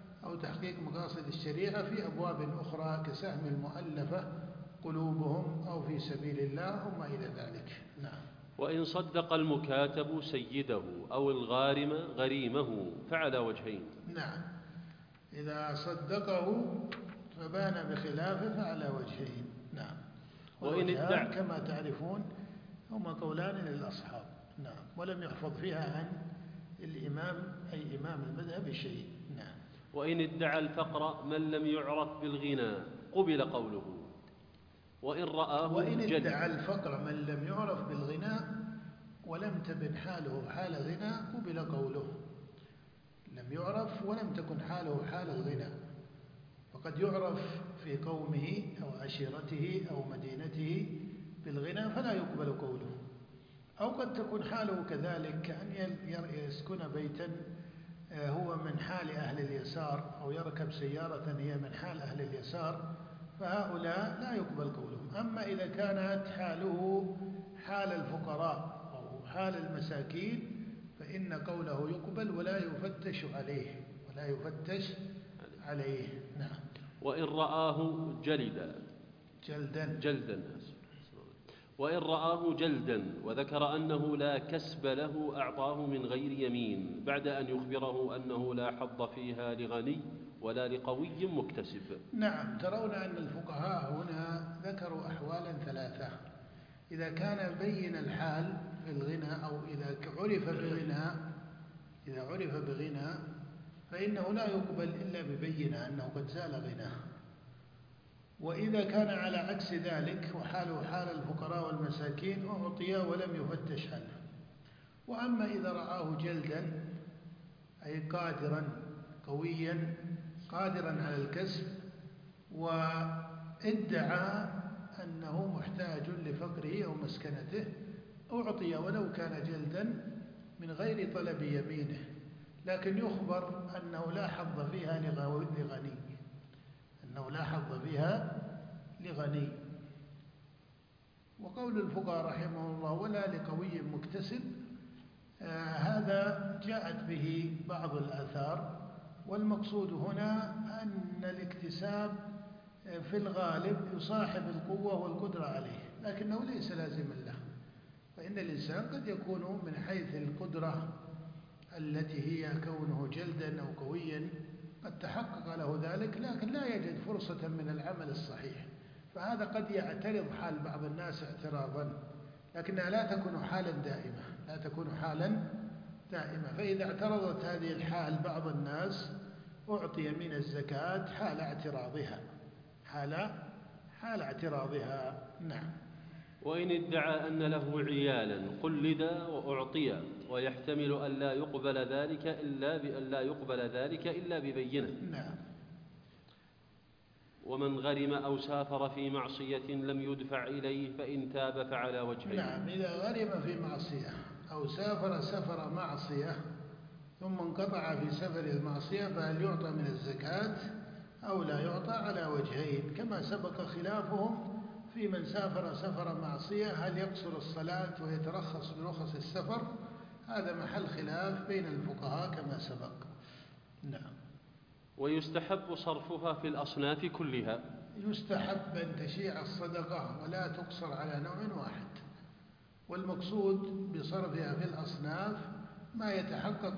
في أبواب أخرى كسهم المؤلفة قلوبهم أو في سبيل الله وما إلى ذلك. نعم. وإن صدق المكاتب سيده أو الغارم غريمه فعلى وجهين. نعم، إذا صدقه فبان بخلافه فعلى وجهين. نعم. وإن ادعى كما تعرفون هما قولان للأصحاب. نعم، ولم يحفظ فيها عن الإمام أي إمام المذهب شيء. نعم. وإن ادعى الفقر من لم يعرف بالغنى قبل قوله، وإن ادعى الفقر من لم يعرف بالغنى ولم تبن حاله حال غنى قبل قوله. لم يعرف ولم تكن حاله حال الغنى، فقد يعرف في قومه أو عشيرته أو مدينته بالغنى فلا يقبل قوله، أو قد تكون حاله كذلك كأن يسكن بيتا هو من حال أهل اليسار أو يركب سيارة هي من حال أهل اليسار، فهؤلاء لا يقبل قولهم. أما إذا كانت حاله حال الفقراء أو حال المساكين فإن قوله يقبل ولا يفتش عليه. نعم. وإن رآه جلدا وإن رآه جلدا وذكر أنه لا كسب له أعطاه من غير يمين بعد أن يخبره أنه لا حظ فيها لغني ولا لقوي مكتسب. نعم، ترون أن الفقهاء هنا ذكروا أحوالا ثلاثة. إذا كان بين الحال في الغنى أو إذا عرف بغنى فإنه لا يقبل إلا ببينة أنه قد زال غناه. وإذا كان على عكس ذلك وحاله حال الفقراء والمساكين أعطي ولم يفتش عنه. وأما إذا رآه جلدا أي قادرا قويا قادرا على الكسب وادعى أنه محتاج لفقره أو مسكنته أعطي ولو كان جلدا من غير طلب يمينه، لكن يخبر أنه لا حظ فيها لغني. وقول الفقهاء رحمه الله ولا لقوي مكتسب هذا جاءت به بعض الآثار، والمقصود هنا أن الاكتساب في الغالب يصاحب القوة والقدرة عليه، لكنه ليس لازما له. فإن الإنسان قد يكون من حيث القدرة التي هي كونه جلدا أو قويا قد تحقق له ذلك، لكن لا يجد فرصة من العمل الصحيح، فهذا قد يعترض حال بعض الناس اعتراضا، لكنها لا تكون حالا دائمة. فإذا اعترضت هذه الحال بعض الناس أعطي من الزكاة حال اعتراضها. نعم. وإن ادعى أن له عيالا قلد وأعطي ويحتمل أن لا يقبل ذلك إلا ببينة. نعم. ومن غرم أو سافر في معصية لم يدفع إليه فإن تاب فعلى وجهين. نعم، إذا غرم في معصية أو سافر سفر معصية ثم انقطع في سفر المعصية فهل يعطى من الزكاة أو لا يعطى؟ على وجهين، كما سبق خلافهم في من سافر سفر معصية هل يقصر الصلاة ويترخص برخص السفر؟ هذا محل خلاف بين الفقهاء كما سبق. نعم. ويستحب صرفها في الأصناف كلها. يستحب أن تشيع الصدقة ولا تقصر على نوع واحد، والمقصود بصرفها في الأصناف ما يتحقق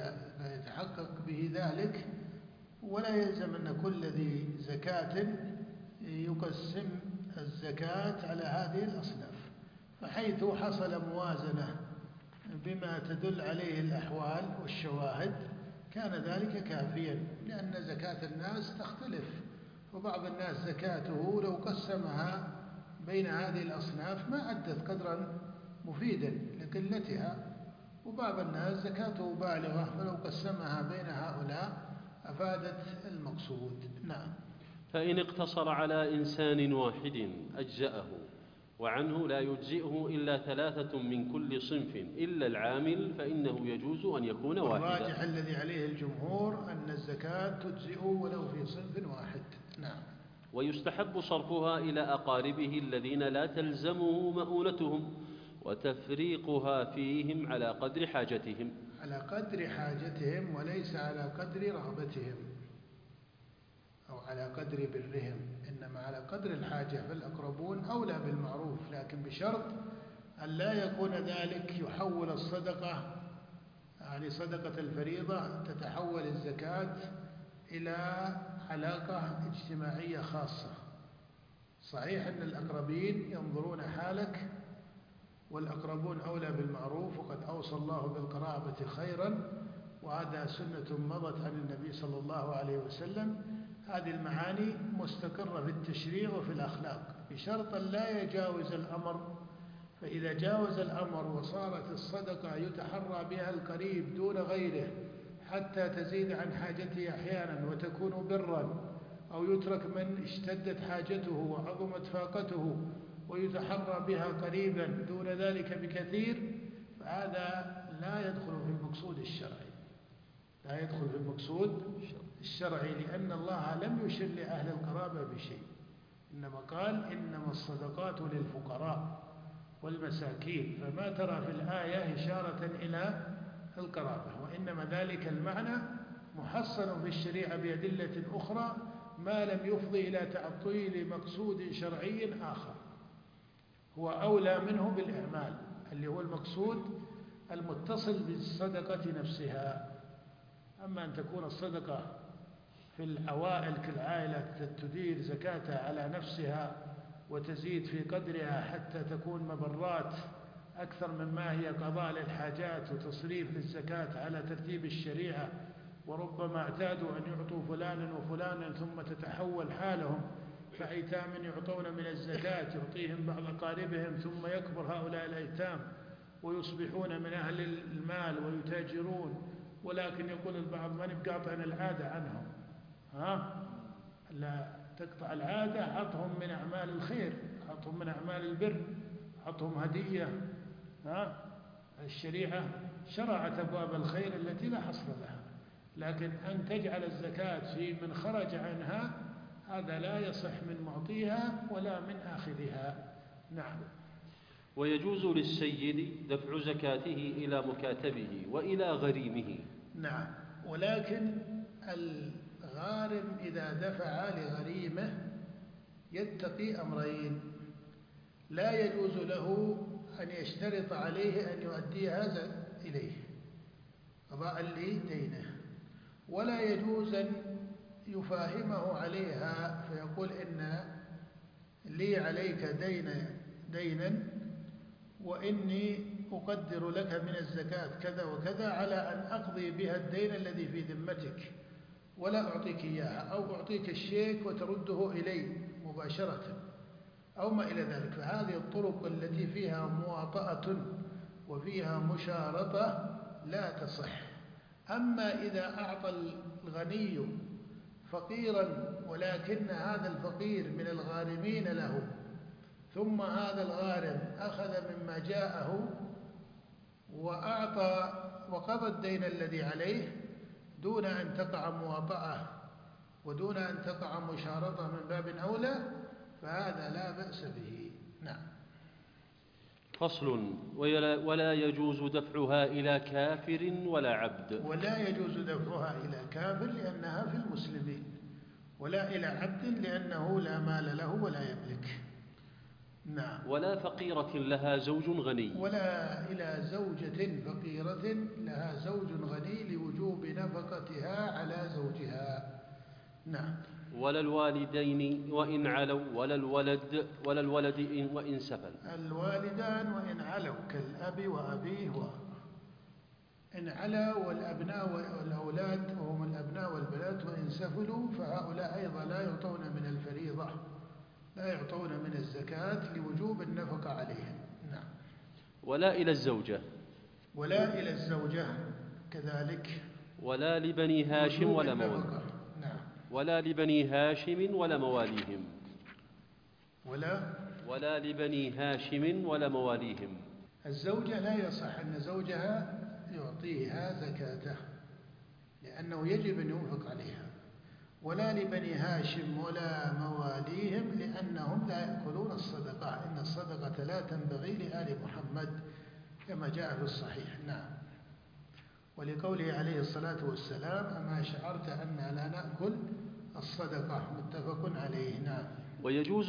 به ذلك، ولا يلزم أن كل ذي زكاة يقسم الزكاة على هذه الأصناف. فحيث حصل موازنة بما تدل عليه الأحوال والشواهد كان ذلك كافيا، لأن زكاة الناس تختلف، وبعض الناس زكاته لو قسمها بين هذه الأصناف ما أدت قدرا مفيدا لقلتها، وبعض الناس زكاته بالغة فلو قسمها بين هؤلاء أفادت المقصود. نعم. فإن اقتصر على إنسان واحد أجزأه، وعنه لا يجزئه إلا 3 من كل صنف إلا العامل فإنه يجوز أن يكون واحدا. الراجح الذي عليه الجمهور أن الزكاة تجزئ ولو في صنف واحد. نعم. ويستحب صرفها إلى أقاربه الذين لا تلزمه مؤونتهم، وتفريقها فيهم على قدر حاجتهم. على قدر حاجتهم وليس على قدر رغبتهم أو على قدر برهم، إنما على قدر الحاجة، فالأقربون أولى بالمعروف، لكن بشرط أن لا يكون ذلك يحول الصدقة، يعني صدقة الفريضة تتحول الزكاة إلى علاقة اجتماعية خاصة. صحيح أن الأقربين ينظرون حالك، والأقربون أولى بالمعروف، وقد أوصى الله بالقرابة خيرا، وهذا سنة مضت عن النبي صلى الله عليه وسلم. هذه المعاني مستقرة في التشريع وفي الأخلاق، بشرط لا يجاوز الأمر. فإذا جاوز الأمر وصارت الصدقة يتحرى بها القريب دون غيره حتى تزيد عن حاجته أحيانا وتكون برا، أو يترك من اشتدت حاجته وعظمت فاقته ويتحرى بها قريبا دون ذلك بكثير، فهذا لا يدخل في المقصود الشرعي، لا يدخل في المقصود الشرعي، لأن الله لم يشر لأهل القرابة بشيء، إنما قال إنما الصدقات للفقراء والمساكين، فما ترى في الآية إشارة إلى القرابة، وإنما ذلك المعنى محصن في الشريعة بأدلة أخرى ما لم يفضي إلى تعطيل مقصود شرعي آخر هو أولى منه بالإعمال، اللي هو المقصود المتصل بالصدقة نفسها. أما أن تكون الصدقة في العوائل كالعائلة تدير زكاتها على نفسها وتزيد في قدرها حتى تكون مبرات أكثر مما هي قضاء للحاجات وتصريف للزكاة على ترتيب الشريعة، وربما اعتادوا أن يعطوا فلانا وفلانا ثم تتحول حالهم فأيتام يعطون من الزكاة يعطيهم بعض أقاربهم، ثم يكبر هؤلاء الأيتام ويصبحون من أهل المال ويتاجرون، ولكن يقول البعض من بقاطع العادة عنهم، لا تقطع العادة، عطهم من أعمال الخير، عطهم من أعمال البر، عطهم هدية. الشريعة شرعت أبواب الخير التي لا حصر لها، لكن أن تجعل الزكاة في من خرج عنها هذا لا يصح من معطيها ولا من آخذها. نعم. ويجوز للسيد دفع زكاته إلى مكاتبه وإلى غريمه. نعم، ولكن الغارم إذا دفع لغريمه يتقي أمرين: لا يجوز له أن يشترط عليه أن يؤدي هذا إليه قضاء لدينه، ولا يجوز أن يفاهمه عليها فيقول إن لي عليك دينا وإني أقدر لك من الزكاة كذا وكذا على أن أقضي بها الدين الذي في ذمتك ولا أعطيك إياها، أو أعطيك الشيك وترده إلي مباشرة أو ما إلى ذلك. فهذه الطرق التي فيها مواطأة وفيها مشارطة لا تصح. أما إذا أعطى الغني فقيرا ولكن هذا الفقير من الغارمين له، ثم هذا الغارم أخذ مما جاءه وأعطى وقضى الدين الذي عليه دون أن تقع مواطأة ودون أن تقع مشارطة من باب أولى، فهذا لا بأس به. نعم. فصل: ولا يجوز دفعها إلى كافر ولا عبد. ولا يجوز دفعها إلى كافر لأنها في المسلمين، ولا إلى عبد لأنه لا مال له ولا يملك. نعم. ولا فقيرة لها زوج غني. ولا إلى زوجة فقيرة لها زوج غني لوجوب نفقتها على زوجها. نعم. ولا الوالدين وإن علوا ولا الولد وإن سفل. الوالدان وإن علوا كالأب وأبيه إن علا، والأبناء والأولاد وهم الأبناء والبنات وإن سفلوا فهؤلاء أيضا لا يعطون من الفريضة، لا يعطون من الزكاة لوجوب النفقة عليهم. نعم. ولا إلى الزوجة. ولا إلى الزوجة كذلك. ولا لبني هاشم ولا مواليهم. نعم. ولا لبني هاشم ولا مواليهم. ولا لبني هاشم ولا مواليهم. الزوجة لا يصح أن زوجها يعطيها زكاته لأنه يجب أن ينفق عليها. ولا لبني هاشم ولا مواليهم لأنهم لا يأكلون الصدقة، إن الصدقة لا تنبغي لآل محمد كما جاء في الصحيح. نعم. ولقوله عليه الصلاة والسلام: أما شعرت أننا لا نأكل الصدقة، متفق عليه. نعم. ويجوز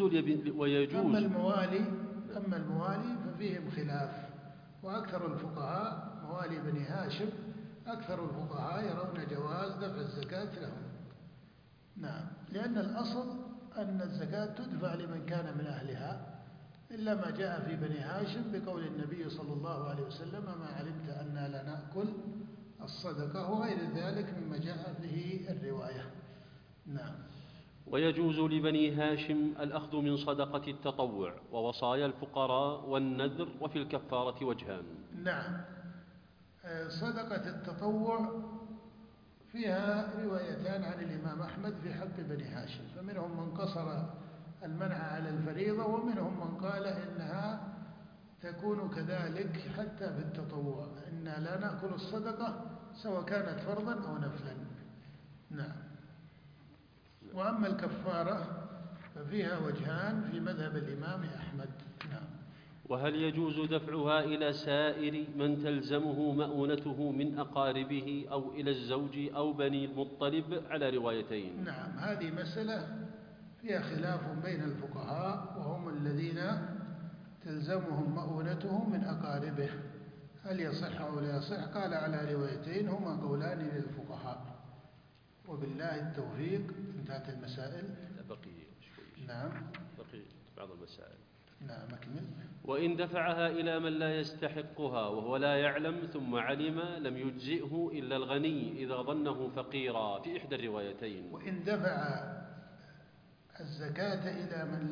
أما الموالي ففيهم خلاف، وأكثر الفقهاء موالي بني هاشم أكثر الفقهاء يرون جواز دفع الزكاة لهم. نعم. لأن الأصل أن الزكاة تدفع لمن كان من أهلها، إلا ما جاء في بني هاشم بقول النبي صلى الله عليه وسلم: ما علمت أننا لا نأكل الصدقة، وغير ذلك مما جاء به الرواية. نعم. ويجوز لبني هاشم الأخذ من صدقة التطوع ووصايا الفقراء والنذر، وفي الكفارة وجهان. نعم. صدقة التطوع فيها روايتان عن الإمام أحمد في حق بني هاشم، فمنهم من قصر المنع على الفريضة، ومنهم من قال إنها تكون كذلك حتى في التطوع، إنا لا نأكل الصدقة سواء كانت فرضا أو نفلا. نعم. وأما الكفارة ففيها وجهان في مذهب الإمام أحمد. نعم. وهل يجوز دفعها إلى سائر من تلزمه مؤونته من أقاربه أو إلى الزوج أو بني المطلب على روايتين؟ نعم. هذه مسألة فيها خلاف بين الفقهاء، وهم الذين تلزمهم مؤونته من أقاربه، هل يصح أو لا يصح؟ قال على روايتين هما قولان للفقهاء، وبالله التوفيق. انتهت المسائل. بقي شوي. نعم. بقي بعض المسائل. نعم. أكمل. وإن دفعها إلى من لا يستحقها وهو لا يعلم ثم علم لم يجزئه إلا الغني إذا ظنه فقيرا في إحدى الروايتين. وإن دفع الزكاة إلى من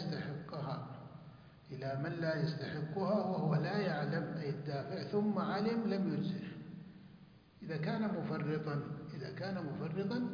لا يستحقها وهو لا يعلم أي الدافع ثم علم لم يجزئه. إذا كان مفرطا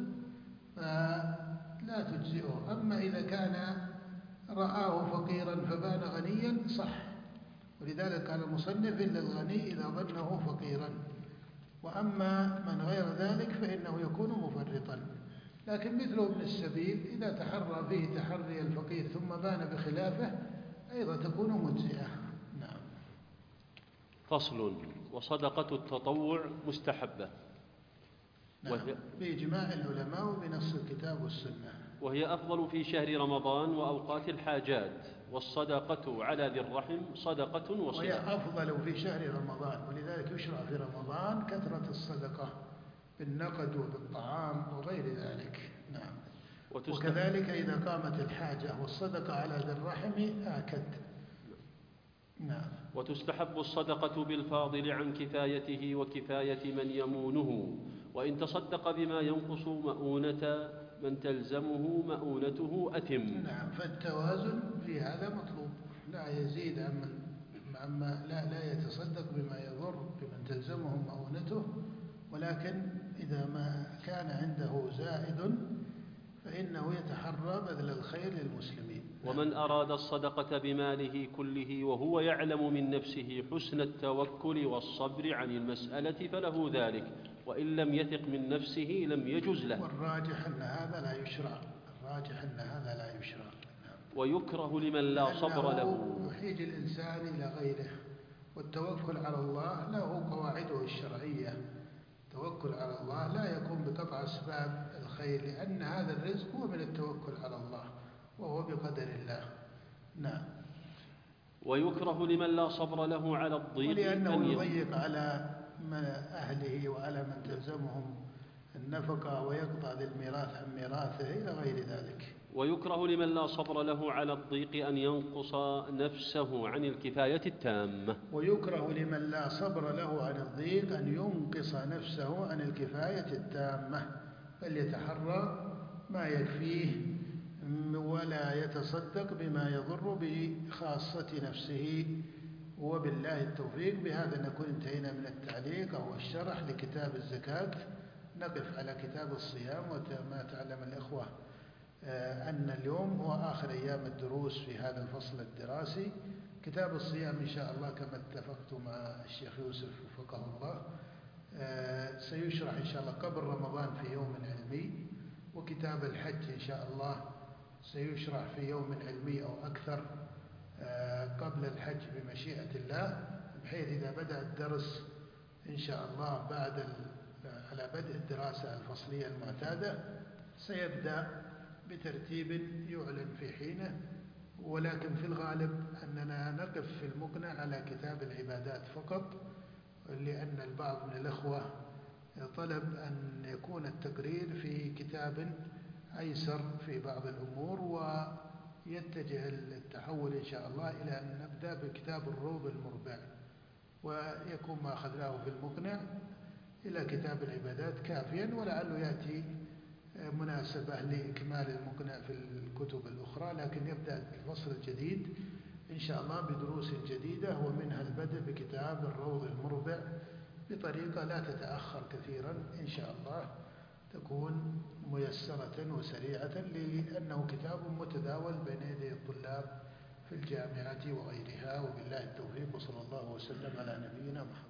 فلا تجزئه. أما إذا كان رآه فقيرا فبان غنيا صح، ولذلك قال المصنف: إلا الغني إذا ظنه فقيرا. وأما من غير ذلك فإنه يكون مفرطا. لكن مثله ابن السبيل إذا تحرى فيه تحري الفقير ثم بان بخلافه أيضا تكون مجزئة. نعم. فصل. وصدقة التطوع مستحبة. نعم. بإجماع العلماء وبنص الكتاب والسنة. وهي أفضل في شهر رمضان وأوقات الحاجات، والصدقة على ذي الرحم صدقة وصدقة. وهي أفضل في شهر رمضان، ولذلك يشرع في رمضان كثرة الصدقة بالنقد وبالطعام وغير ذلك. نعم. وكذلك إذا قامت الحاجة والصدقة على ذي الرحم آكد. نعم. وتستحب الصدقة بالفاضل عن كفايته وكفاية من يمونه، وإن تصدق بما ينقص مؤونة من تلزمه مؤونته أثم. نعم. فالتوازن في هذا مطلوب، لا يزيد عما لا يتصدق بما يضر بمن تلزمه مؤونته، ولكن إذا ما كان عنده زائد فإنه يتحرى بذل الخير للمسلمين. ومن أراد الصدقة بماله كله وهو يعلم من نفسه حسن التوكل والصبر عن المسألة فله ذلك، وإن لم يثق من نفسه لم يجز له. والراجح أن هذا لا يشرع. ويكره لمن لا صبر له. يحيج الإنسان إلى غيره، والتوكل على الله له قواعده الشرعية. التوكل على الله لا يكون بقطع أسباب الخير، لأن هذا الرزق هو من التوكل على الله وهو بقدر الله. نعم. ويكره لمن لا صبر له على الضيق ولأنه يضيق على أهله وعلى من تلزمهم النفقة ويقطع للميراث عن ميراثه إلى غير ذلك. ويكره لمن لا صبر له على الضيق أن ينقص نفسه عن الكفاية التامة. ويكره لمن لا صبر له عن الضيق أن ينقص نفسه عن الكفاية التامة، بل يتحرى ما يكفيه ولا يتصدق بما يضر بخاصة نفسه. وبالله التوفيق. بهذا نكون انتهينا من التعليق أو الشرح لكتاب الزكاة. نقف على كتاب الصيام. وما تعلم الإخوة أن اليوم هو آخر أيام الدروس في هذا الفصل الدراسي. كتاب الصيام إن شاء الله كما اتفقت مع الشيخ يوسف وفقه الله سيشرح إن شاء الله قبل رمضان في يوم علمي. وكتاب الحج إن شاء الله سيشرح في يوم علمي أو أكثر قبل الحج بمشيئة الله، بحيث إذا بدأ الدرس إن شاء الله على بدء الدراسة الفصلية المعتادة سيبدأ بترتيب يعلن في حينه. ولكن في الغالب أننا نقف في المقنع على كتاب العبادات فقط، لأن البعض من الأخوة طلب أن يكون التقرير في كتاب أيسر في بعض الأمور، ويتجه التحول إن شاء الله إلى أن نبدأ بكتاب الروض المربع، ويكون ما أخذناه في المقنع إلى كتاب العبادات كافيا، ولعله يأتي مناسبة لإكمال المقنع في الكتب الأخرى. لكن يبدأ الفصل الجديد إن شاء الله بدروس جديدة، ومنها البدء بكتاب الروض المربع بطريقة لا تتأخر كثيرا إن شاء الله، تكون ميسرة وسريعة، لأنه كتاب متداول بين يدي الطلاب في الجامعة وغيرها. وبالله التوفيق، وصلى الله وسلم على نبينا محمد.